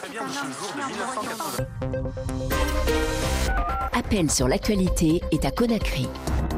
très bien de ce jour de 1980. Appel sur l'actualité est à Conakry.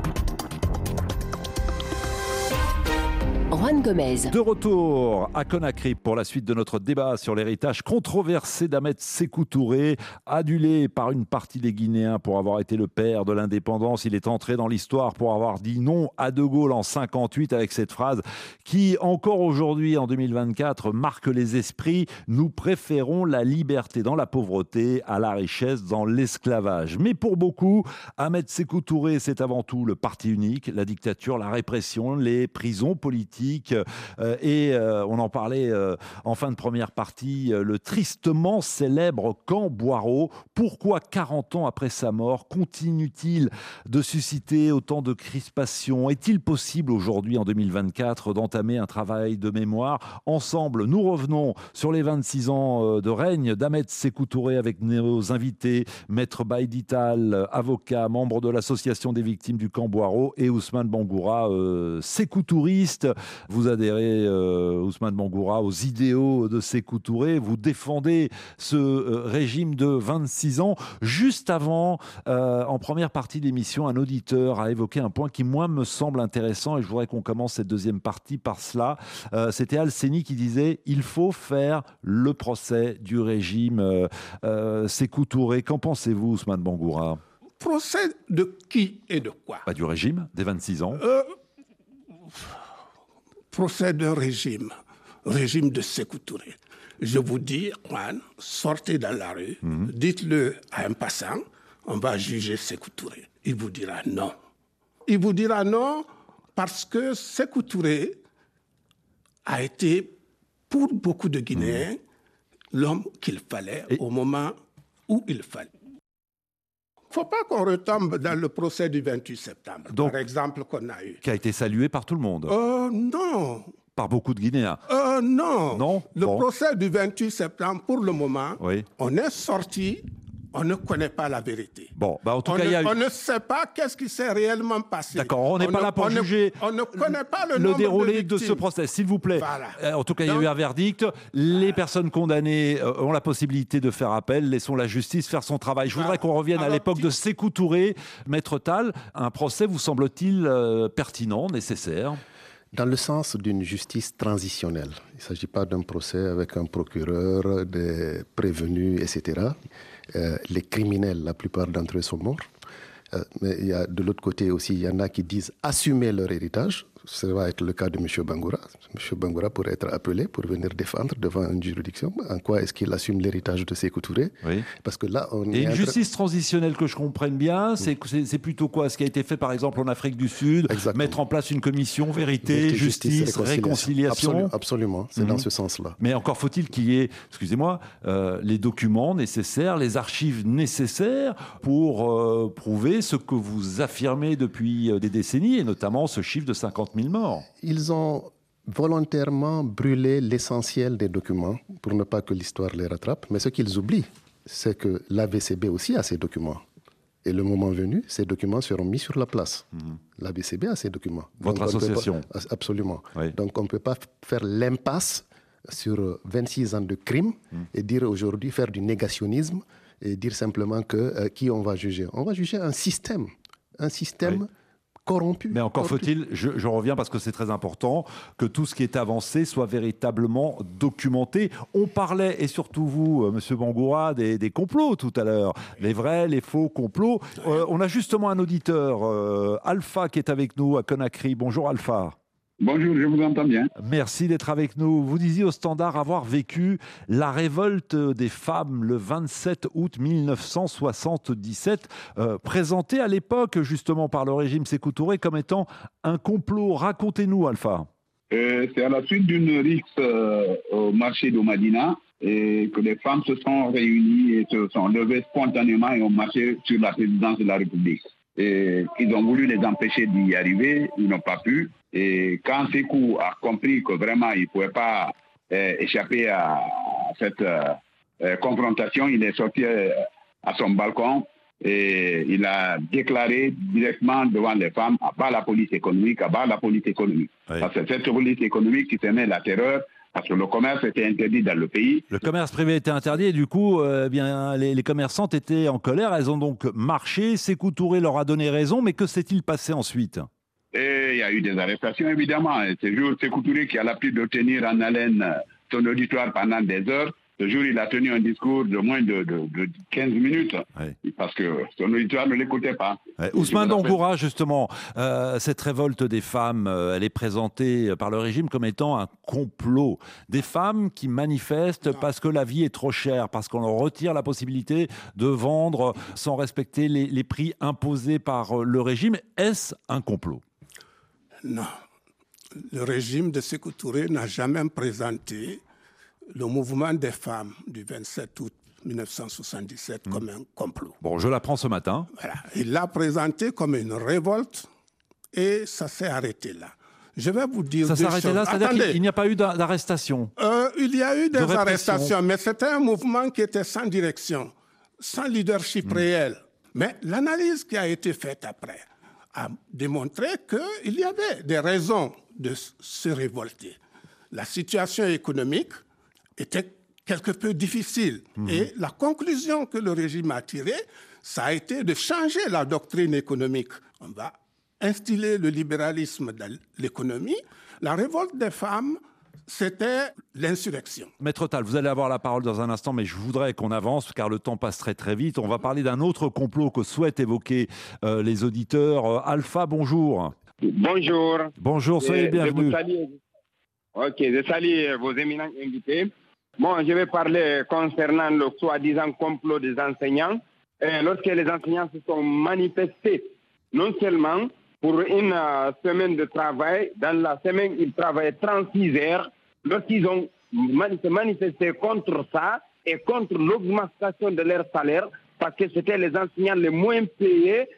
Juan Gomez. De retour à Conakry pour la suite de notre débat sur l'héritage controversé d'Ahmed Sékou Touré. Adulé par une partie des Guinéens pour avoir été le père de l'indépendance, il est entré dans l'histoire pour avoir dit non à De Gaulle en 1958 avec cette phrase qui, encore aujourd'hui, en 2024, marque les esprits. Nous préférons la liberté dans la pauvreté à la richesse dans l'esclavage. Mais pour beaucoup, Ahmed Sékou Touré, c'est avant tout le parti unique, la dictature, la répression, les prisons politiques. On en parlait en fin de première partie, le tristement célèbre camp Boiro. Pourquoi 40 ans après sa mort continue-t-il de susciter autant de crispations? Est-il possible aujourd'hui, en 2024, d'entamer un travail de mémoire? Ensemble, nous revenons sur les 26 ans de règne d'Ahmed Sékou Touré avec nos invités, Maître Baïdital, avocat, membre de l'association des victimes du camp Boiro, et Ousmane Bangoura, Sékou Touriste. Vous adhérez, Ousmane Bangoura, aux idéaux de Sékou Touré. Vous défendez ce régime de 26 ans. Juste avant, en première partie de l'émission, un auditeur a évoqué un point qui, moi, me semble intéressant et je voudrais qu'on commence cette deuxième partie par cela. C'était Alceni qui disait « Il faut faire le procès du régime Sékou Touré ». Qu'en pensez-vous, Ousmane Bangoura? Procès de qui et de quoi? Du régime des 26 ans. Procès d'un régime de Sékou Touré. Je vous dis, Juan, sortez dans la rue, dites-le à un passant, on va juger Sékou Touré. Il vous dira non. Il vous dira non parce que Sékou Touré a été, pour beaucoup de Guinéens, l'homme qu'il fallait au moment où il fallait. Il ne faut pas qu'on retombe dans le procès du 28 septembre, donc, par exemple, qu'on a eu. Qui a été salué par tout le monde. Non. Par beaucoup de Guinéens. Non. Non. Le procès du 28 septembre, pour le moment, on est sorti, on ne connaît pas la vérité. En tout cas, on ne sait pas qu'est-ce qui s'est réellement passé. D'accord, on n'est pas là pour juger on ne connaît pas le déroulé de ce procès, s'il vous plaît. Voilà. En tout cas, il y a eu un verdict. Les personnes condamnées ont la possibilité de faire appel. Laissons la justice faire son travail. Je voudrais qu'on revienne à l'époque de Sékou Touré. Maître Tal, un procès vous semble-t-il pertinent, nécessaire ? Dans le sens d'une justice transitionnelle. Il ne s'agit pas d'un procès avec un procureur, des prévenus, etc. Les criminels, la plupart d'entre eux sont morts. Mais il y a, de l'autre côté aussi, il y en a qui disent assumer leur héritage. Ça va être le cas de M. Bangoura. M. Bangoura pourrait être appelé pour venir défendre devant une juridiction. En quoi est-ce qu'il assume l'héritage de Sékou Touré? Parce que là, Et une justice transitionnelle, que je comprenne bien, c'est plutôt quoi? Ce qui a été fait par exemple en Afrique du Sud, mettre en place une commission vérité, justice, réconciliation. Absolument, c'est dans ce sens-là. Mais encore faut-il qu'il y ait, excusez-moi, les documents nécessaires, les archives nécessaires pour prouver ce que vous affirmez depuis des décennies, et notamment ce chiffre de 50 000 morts. Ils ont volontairement brûlé l'essentiel des documents pour ne pas que l'histoire les rattrape. Mais ce qu'ils oublient, c'est que l'AVCB aussi a ces documents. Et le moment venu, ces documents seront mis sur la place. L'AVCB a ces documents. Votre association. Absolument. Donc on ne peut pas faire l'impasse sur 26 ans de crimes et dire aujourd'hui, faire du négationnisme et dire simplement que qui on va juger. On va juger un système corrompu. Mais encore faut-il, je reviens parce que c'est très important, que tout ce qui est avancé soit véritablement documenté. On parlait, et surtout vous, Monsieur Bangoura, des complots tout à l'heure, les vrais, les faux complots. On a justement un auditeur, Alpha, qui est avec nous à Conakry. Bonjour Alpha. Bonjour, je vous entends bien. Merci d'être avec nous. Vous disiez au Standard avoir vécu la révolte des femmes le 27 août 1977, présentée à l'époque justement par le régime Sékou Touré comme étant un complot. Racontez-nous, Alpha. C'est à la suite d'une rixe au marché de Madina et que les femmes se sont réunies et se sont levées spontanément et ont marché sur la présidence de la République. Et ils ont voulu les empêcher d'y arriver, ils n'ont pas pu. Et quand Sékou a compris que vraiment il ne pouvait pas échapper à cette confrontation, il est sorti à son balcon et il a déclaré directement devant les femmes à bas la police économique, à bas la police économique. Parce que cette police économique qui tenait la terreur parce que le commerce était interdit dans le pays. Le commerce privé était interdit et du coup, les commerçantes étaient en colère. Elles ont donc marché. Sékou Touré leur a donné raison, mais que s'est-il passé ensuite ? Et il y a eu des arrestations, évidemment. Et ce jour, Sékou Touré, qui a l'habitude de tenir en haleine son auditoire pendant des heures, ce jour, il a tenu un discours de moins de 15 minutes, parce que son auditoire ne l'écoutait pas. Ousmane Bangoura, justement, cette révolte des femmes, elle est présentée par le régime comme étant un complot. Des femmes qui manifestent parce que la vie est trop chère, parce qu'on leur retire la possibilité de vendre sans respecter les prix imposés par le régime. Est-ce un complot ? Non. Le régime de Sékou Touré n'a jamais présenté le mouvement des femmes du 27 août 1977 comme un complot. Bon, je l'apprends ce matin. Voilà. Il l'a présenté comme une révolte et ça s'est arrêté là. Je vais vous dire ça s'est arrêté là, c'est-à-dire qu'il n'y a pas eu d'arrestation. Il y a eu des arrestations, mais c'était un mouvement qui était sans direction, sans leadership réel. Mais l'analyse qui a été faite après a démontré qu'il y avait des raisons de se révolter. La situation économique était quelque peu difficile. Et la conclusion que le régime a tirée, ça a été de changer la doctrine économique. On va instiller le libéralisme dans l'économie. La révolte des femmes, c'était l'insurrection. Maître Tal, vous allez avoir la parole dans un instant, mais je voudrais qu'on avance, car le temps passe très très vite. On va parler d'un autre complot que souhaitent évoquer les auditeurs. Alpha, bonjour. Bonjour. Bonjour, soyez bienvenus. Je salue vos éminents invités. Bon, je vais parler concernant le soi-disant complot des enseignants. Lorsque les enseignants se sont manifestés, non seulement pour une semaine de travail, dans la semaine, ils travaillaient 36 heures. Lorsqu'ils ont manifesté contre ça et contre l'augmentation de leur salaire, parce que c'était les enseignants les moins payés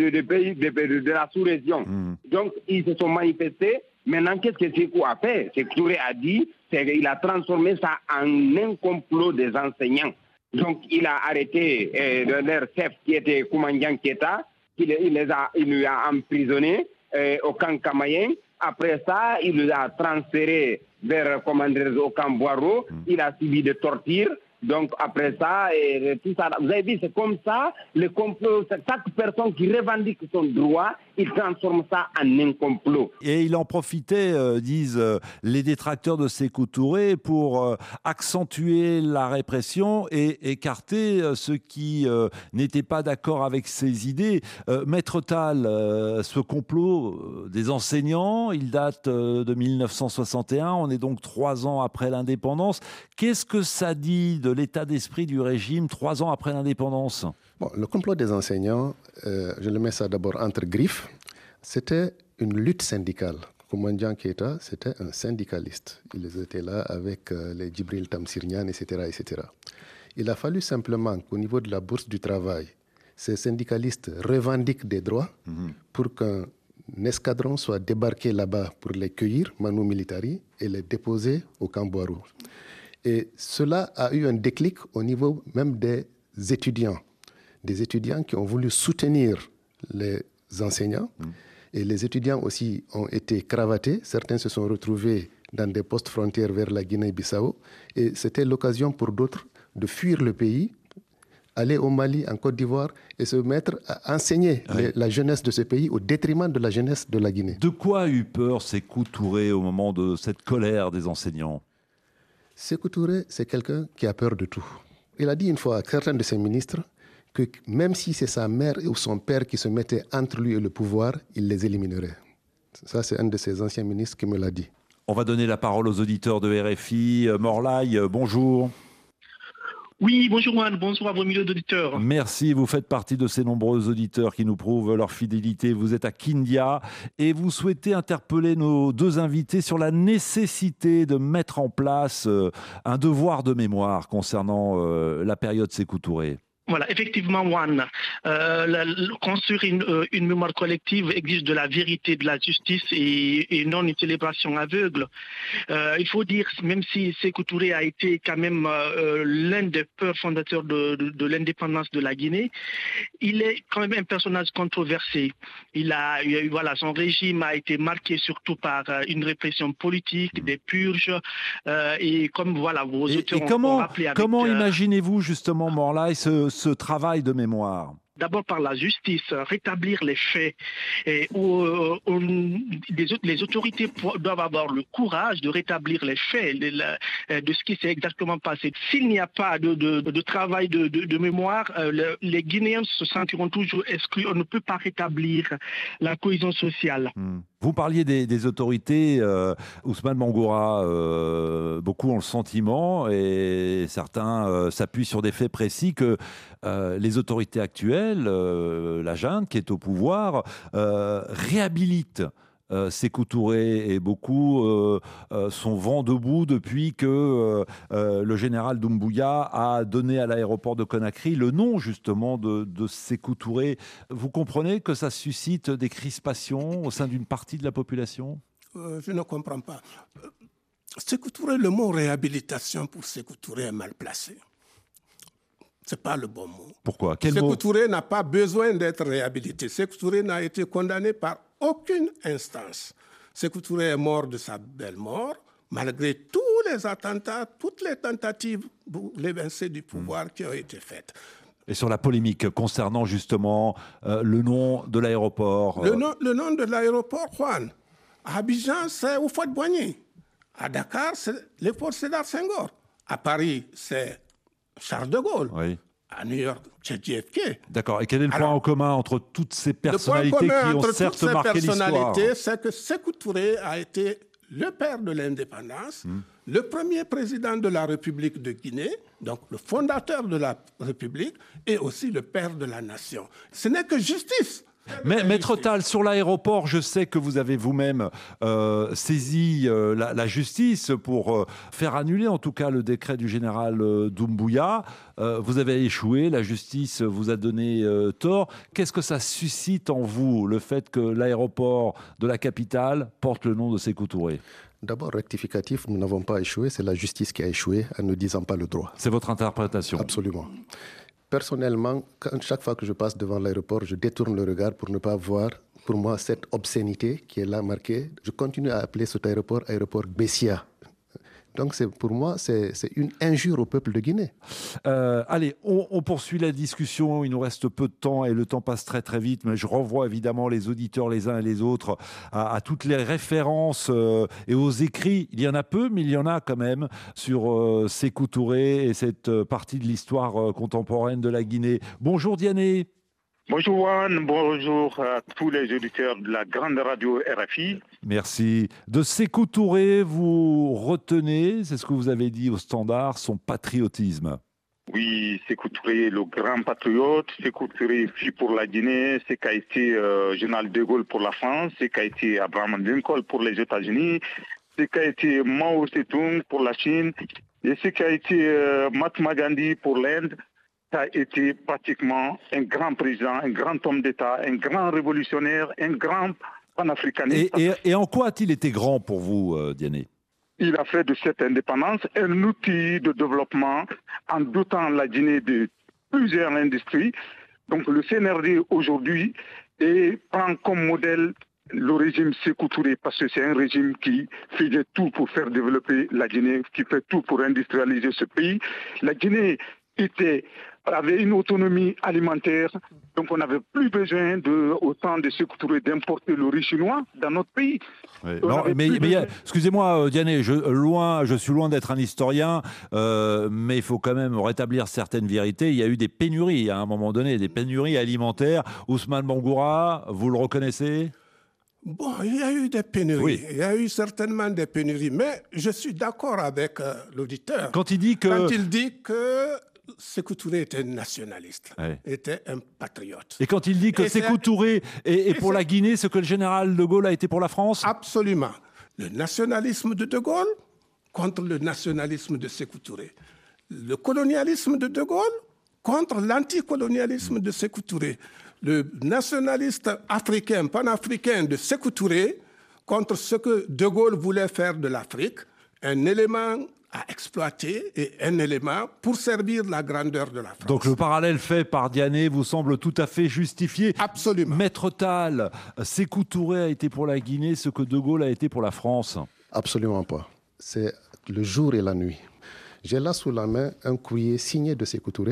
de la sous-région. Donc, ils se sont manifestés. Maintenant, qu'est-ce que Sékou a fait? Sékou Touré a dit qu'il a transformé ça en un complot des enseignants. Donc, il a arrêté leur chef qui était Koumandian Keita, il lui a emprisonné au camp Kamayen. Après ça, il les a transférés vers au camp Boiro. Il a subi des tortures. Donc après ça, tout ça, vous avez vu, c'est comme ça, le complot, chaque personne qui revendique son droit, il transforme ça en un complot. Et il en profitait, disent les détracteurs de Sékou Touré, pour accentuer la répression et écarter ceux qui n'étaient pas d'accord avec ses idées. Maître Tal, ce complot des enseignants, il date de 1961, on est donc 3 ans après l'indépendance. Qu'est-ce que ça dit de l'état d'esprit du régime 3 ans après l'indépendance? Bon, le complot des enseignants, je le mets ça d'abord entre griffes, c'était une lutte syndicale. Koumandian Keita, c'était un syndicaliste. Ils étaient là avec les Djibril Tamsir Niane, etc., etc. Il a fallu simplement qu'au niveau de la bourse du travail, ces syndicalistes revendiquent des droits pour qu'un escadron soit débarqué là-bas pour les cueillir, manu militari, et les déposer au camp Boiro. Et cela a eu un déclic au niveau même des étudiants qui ont voulu soutenir les enseignants. Et les étudiants aussi ont été cravatés. Certains se sont retrouvés dans des postes frontières vers la Guinée-Bissau. Et c'était l'occasion pour d'autres de fuir le pays, aller au Mali, en Côte d'Ivoire, et se mettre à enseigner la jeunesse de ce pays au détriment de la jeunesse de la Guinée. De quoi a eu peur Sékou Touré au moment de cette colère des enseignants? Sékou Touré, c'est quelqu'un qui a peur de tout. Il a dit une fois à certains de ses ministres que même si c'est sa mère ou son père qui se mettaient entre lui et le pouvoir, il les éliminerait. Ça, c'est un de ses anciens ministres qui me l'a dit. On va donner la parole aux auditeurs de RFI. Morlaï, bonjour. Oui, bonjour Juan, bonjour à vos milliers d'auditeurs. Merci, vous faites partie de ces nombreux auditeurs qui nous prouvent leur fidélité. Vous êtes à Kindia et vous souhaitez interpeller nos deux invités sur la nécessité de mettre en place un devoir de mémoire concernant la période Sékou Touré. Voilà, effectivement, Juan, construire une mémoire collective exige de la vérité, de la justice et non une célébration aveugle. Il faut dire, même si Sékou Touré a été quand même l'un des pères fondateurs de l'indépendance de la Guinée, il est quand même un personnage controversé. Voilà, son régime a été marqué surtout par une répression politique, des purges, et comme voilà, vos auteurs ont rappelé avec... Comment imaginez-vous justement, Morlaï, ce travail de mémoire? D'abord par la justice, rétablir les faits. Les autorités doivent avoir le courage de rétablir les faits de ce qui s'est exactement passé. S'il n'y a pas de travail de mémoire, les Guinéens se sentiront toujours exclus. On ne peut pas rétablir la cohésion sociale. Vous parliez des autorités. Ousmane Bangoura, beaucoup ont le sentiment, et certains s'appuient sur des faits précis, que les autorités actuelles, la junte qui est au pouvoir, réhabilite Sékou Touré, et beaucoup sont vent debout depuis que le général Doumbouya a donné à l'aéroport de Conakry le nom justement de Sékou Touré. Vous comprenez que ça suscite des crispations au sein d'une partie de la population? Je ne comprends pas. Sékou Touré, le mot réhabilitation pour Sékou Touré est mal placé. Ce n'est pas le bon mot. Pourquoi? Sékou Touré n'a pas besoin d'être réhabilité. Sékou Touré n'a été condamné par aucune instance. Sékou Touré est mort de sa belle mort, malgré tous les attentats, toutes les tentatives pour l'évincer du pouvoir qui ont été faites. Et sur la polémique concernant justement le nom de l'aéroport Le nom de l'aéroport, Juan. À Abidjan, c'est Houphouët-Boigny. À Dakar, c'est l'aéroport Sédar Senghor. À Paris, c'est Charles de Gaulle. Oui. À New York, c'est JFK. D'accord. Et quel est le point en commun entre toutes ces personnalités qui ont certes marqué l'histoire? C'est que Sékou Touré a été le père de l'indépendance, le premier président de la République de Guinée, donc le fondateur de la République, et aussi le père de la nation. Ce n'est que justice. Mais Maître Tall, sur l'aéroport, je sais que vous avez vous-même saisi la justice pour faire annuler en tout cas le décret du général Doumbouya. Vous avez échoué, la justice vous a donné tort. Qu'est-ce que ça suscite en vous, le fait que l'aéroport de la capitale porte le nom de Sékou Touré? D'abord, rectificatif, nous n'avons pas échoué, c'est la justice qui a échoué en ne disant pas le droit. C'est votre interprétation? Absolument. Personnellement, chaque fois que je passe devant l'aéroport, je détourne le regard pour ne pas voir, pour moi, cette obscénité qui est là marquée. Je continue à appeler cet aéroport Bessia. Donc pour moi, c'est une injure au peuple de Guinée. Allez, on poursuit la discussion. Il nous reste peu de temps et le temps passe très très vite. Mais je renvoie évidemment les auditeurs les uns et les autres à toutes les références et aux écrits. Il y en a peu, mais il y en a quand même sur Sékou Touré et cette partie de l'histoire contemporaine de la Guinée. Bonjour Diané. Bonjour Juan, bonjour à tous les auditeurs de la grande radio RFI. Merci. De Sékou Touré, vous retenez, c'est ce que vous avez dit au Standard, son patriotisme. Oui, Sékou Touré, le grand patriote. Sékou Touré fut pour la Guinée, ce qu'a été général de Gaulle pour la France, ce qu'a été Abraham Lincoln pour les États-Unis, ce qu'a été Mao Tse-tung pour la Chine et ce qu'a été Mahatma Gandhi pour l'Inde. Ça a été pratiquement un grand président, un grand homme d'État, un grand révolutionnaire, un grand panafricaniste. Et en quoi a-t-il été grand pour vous, Diané? Il a fait de cette indépendance un outil de développement en dotant la Guinée de plusieurs industries. Donc le CNRD aujourd'hui prend comme modèle le régime Sékou Touré parce que c'est un régime qui faisait tout pour faire développer la Guinée, qui fait tout pour industrialiser ce pays. La Guinée avait une autonomie alimentaire, donc on n'avait plus besoin autant de Sékou Touré d'importer le riz chinois dans notre pays. Oui. Non, mais excusez-moi Diané, je suis loin d'être un historien, mais il faut quand même rétablir certaines vérités. Il y a eu des pénuries à un moment donné, des pénuries alimentaires. Ousmane Bangoura, vous le reconnaissez ? Bon, il y a eu des pénuries. Oui. Il y a eu certainement des pénuries, mais je suis d'accord avec l'auditeur. Quand il dit que Sékou Touré était nationaliste, était un patriote. Et quand il dit que Sékou Touré est pour la Guinée ce que le général de Gaulle a été pour la France? Absolument. Le nationalisme de Gaulle contre le nationalisme de Sékou Touré. Le colonialisme de Gaulle contre l'anticolonialisme de Sékou Touré, le nationaliste africain, panafricain de Sékou Touré, contre ce que De Gaulle voulait faire de l'Afrique, un élément à exploiter et un élément pour servir la grandeur de la France. Donc le parallèle fait par Diané vous semble tout à fait justifié. Absolument. Maître Tall, Sékou Touré a été pour la Guinée ce que De Gaulle a été pour la France. Absolument pas. C'est le jour et la nuit. J'ai là sous la main un courrier signé de Sékou Touré,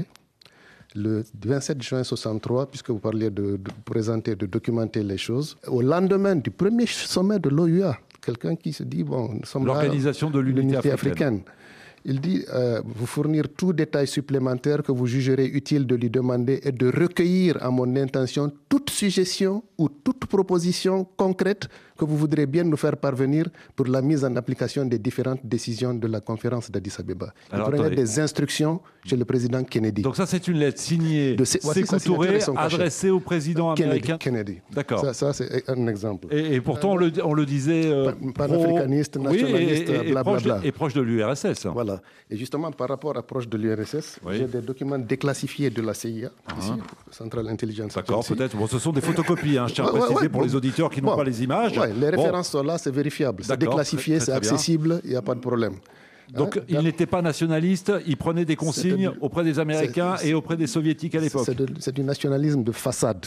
le 27 juin 63, puisque vous parliez de présenter, de documenter les choses, au lendemain du premier sommet de l'OUA. Quelqu'un qui se dit, bon, nous sommes l'Organisation de l'Unité africaine. Il dit, vous fournir tout détail supplémentaire que vous jugerez utile de lui demander et de recueillir à mon intention toute suggestion ou toute proposition concrète que vous voudrez bien nous faire parvenir pour la mise en application des différentes décisions de la conférence d'Addis Abeba. Il prenait des instructions chez le président Kennedy. Donc ça, c'est une lettre signée de Sékou Touré adressée au président américain. Kennedy. D'accord. Ça, c'est un exemple. Et pourtant, on le disait... panafricaniste, nationaliste, blablabla. Et proche de l'URSS. Voilà. Et justement, par rapport à proche de l'URSS, j'ai des documents déclassifiés de la CIA, ici, Central Intelligence Agency. D'accord, peut-être. Bon, ce sont des photocopies, je tiens à préciser pour les auditeurs qui n'ont pas les images. Les références sont là, c'est vérifiable. C'est déclassifié, c'est accessible, il n'y a pas de problème. Donc, il n'était pas nationaliste, il prenait des consignes auprès des Américains et auprès des Soviétiques à l'époque. C'est du nationalisme de façade.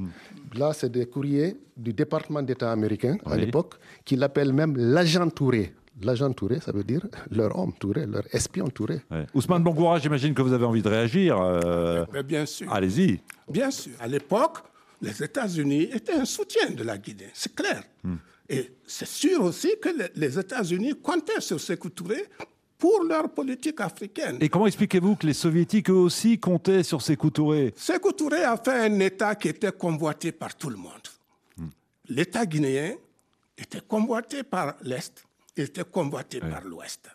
Là, c'est des courriers du département d'État américain à l'époque, qui l'appellent même l'agent Touré. L'agent Touré, ça veut dire leur homme Touré, leur espion Touré. Ouais. Ousmane Bangoura, j'imagine que vous avez envie de réagir. Mais bien sûr. Allez-y. Bien sûr. À l'époque, les États-Unis étaient un soutien de la Guinée, c'est clair. Et c'est sûr aussi que les États-Unis comptaient sur Sékou Touré pour leur politique africaine. Et comment expliquez-vous que les Soviétiques, eux aussi, comptaient sur Sékou Touré ? Sékou Touré a fait un État qui était convoité par tout le monde. L'État guinéen était convoité par l'Est, il était convoité par l'Ouest.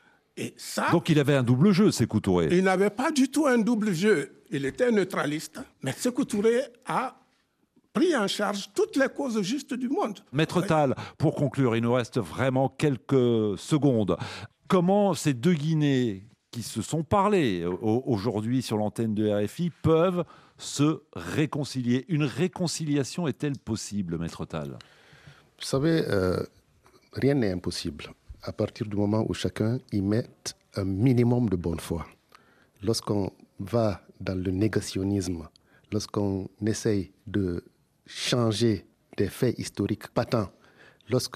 Et ça, donc il avait un double jeu, Sékou Touré. Il n'avait pas du tout un double jeu. Il était neutraliste, mais Sékou Touré a pris en charge toutes les causes justes du monde. Maître Tall, pour conclure, il nous reste vraiment quelques secondes. Comment ces deux Guinées qui se sont parlé aujourd'hui sur l'antenne de RFI peuvent se réconcilier ? Une réconciliation est-elle possible, Maître Tall ? Vous savez, rien n'est impossible à partir du moment où chacun y met un minimum de bonne foi. Lorsqu'on va dans le négationnisme, lorsqu'on essaye de changer des faits historiques patents, lorsque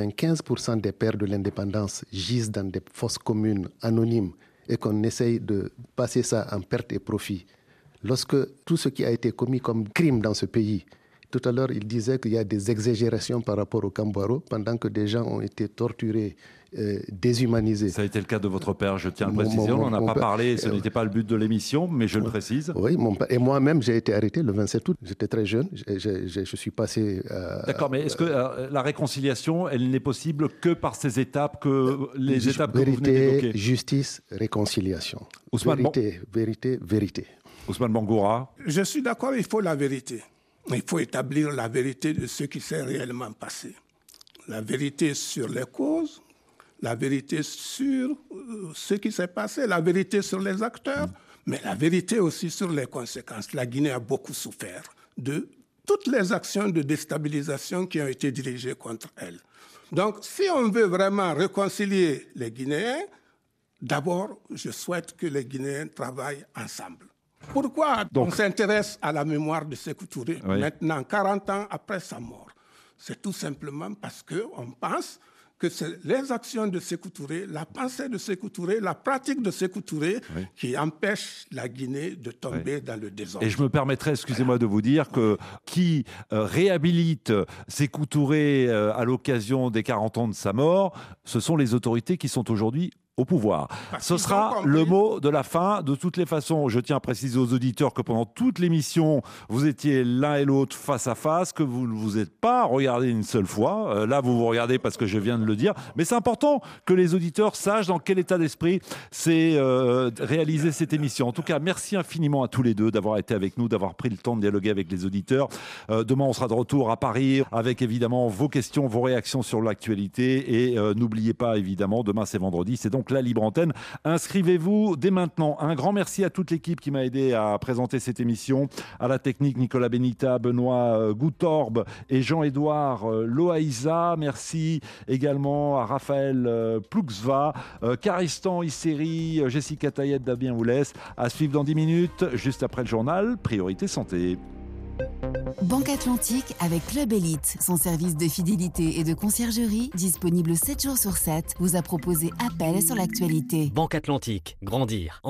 95% des pères de l'indépendance gisent dans des fosses communes anonymes et qu'on essaye de passer ça en perte et profit, lorsque tout ce qui a été commis comme crime dans ce pays, tout à l'heure, il disait qu'il y a des exagérations par rapport au Cambouaro, pendant que des gens ont été torturés, déshumanisés. Ça a été le cas de votre père, je tiens à le préciser. On n'en a pas parlé, ce n'était pas le but de l'émission, mais je le précise. Oui, et moi-même, j'ai été arrêté le 27 août. J'étais très jeune, je suis passé... D'accord, mais est-ce que la réconciliation, elle n'est possible que par ces étapes, que les étapes que vous venez d'évoquer ? Vérité, justice, réconciliation. Ousmane Vérité. Ousmane Bangoura. Je suis d'accord, il faut la vérité. Il faut établir la vérité de ce qui s'est réellement passé. La vérité sur les causes, la vérité sur ce qui s'est passé, la vérité sur les acteurs, mais la vérité aussi sur les conséquences. La Guinée a beaucoup souffert de toutes les actions de déstabilisation qui ont été dirigées contre elle. Donc, si on veut vraiment réconcilier les Guinéens, d'abord, je souhaite que les Guinéens travaillent ensemble. Pourquoi on s'intéresse à la mémoire de Sékou Touré maintenant, 40 ans après sa mort ? C'est tout simplement parce qu'on pense que c'est les actions de Sékou Touré, la pensée de Sékou Touré, la pratique de Sékou Touré qui empêche la Guinée de tomber dans le désordre. Et je me permettrai, excusez-moi de vous dire, que qui réhabilite Sékou Touré à l'occasion des 40 ans de sa mort, ce sont les autorités qui sont aujourd'hui au pouvoir. Ce sera le mot de la fin. De toutes les façons, je tiens à préciser aux auditeurs que pendant toute l'émission, vous étiez l'un et l'autre face à face, que vous ne vous êtes pas regardé une seule fois. Là, vous vous regardez parce que je viens de le dire. Mais c'est important que les auditeurs sachent dans quel état d'esprit c'est réalisé cette émission. En tout cas, merci infiniment à tous les deux d'avoir été avec nous, d'avoir pris le temps de dialoguer avec les auditeurs. Demain, on sera de retour à Paris avec évidemment vos questions, vos réactions sur l'actualité. Et n'oubliez pas, évidemment, demain c'est vendredi. C'est donc donc la libre antenne. Inscrivez-vous dès maintenant. Un grand merci à toute l'équipe qui m'a aidé à présenter cette émission. À la technique, Nicolas Benita, Benoît Goutorbe et Jean-Édouard Loaïza. Merci également à Raphaël Plouxva, Caristan Isseri, Jessica Tayeb, Damien Oulès. À suivre dans 10 minutes, juste après le journal, Priorité Santé. Banque Atlantique avec Club Elite, son service de fidélité et de conciergerie, disponible 7 jours sur 7, vous a proposé appel sur l'actualité. Banque Atlantique, grandir.